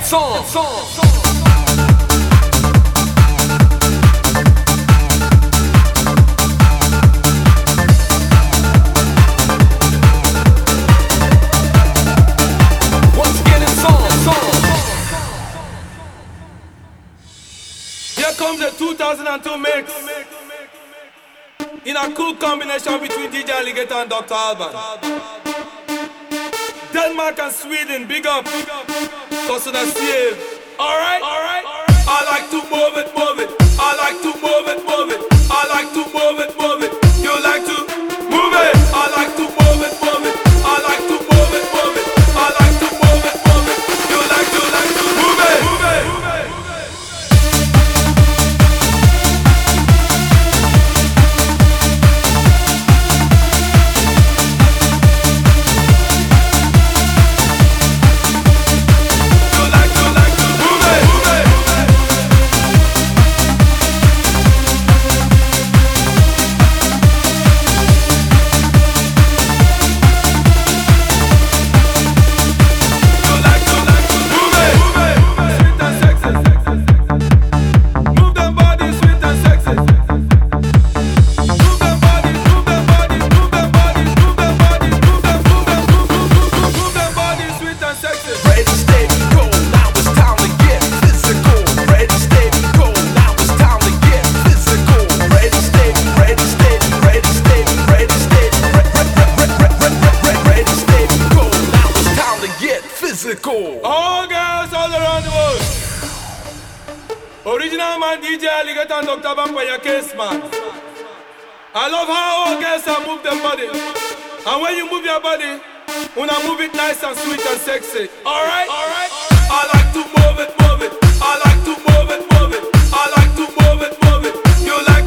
Here comes the 2002 mix in a cool combination between DJ Alligator and Dr. Alban. Denmark and Sweden, big up. Cause of the save. Alright? I like to move it, move it. I like to move it, move it. I like to move it, move it. You like to move it. I like to move it, move it. I like to move it, move it. I like to move it, move it. You like to move it, move it. All girls all around the world. Original man DJ Alligator and Dr. Vampire Case man. I love how all girls are move their body. And when you move your body, wanna move it nice and sweet and sexy. Alright? I like to move it, move it. I like to move it, move it. I like to move it, move it. You like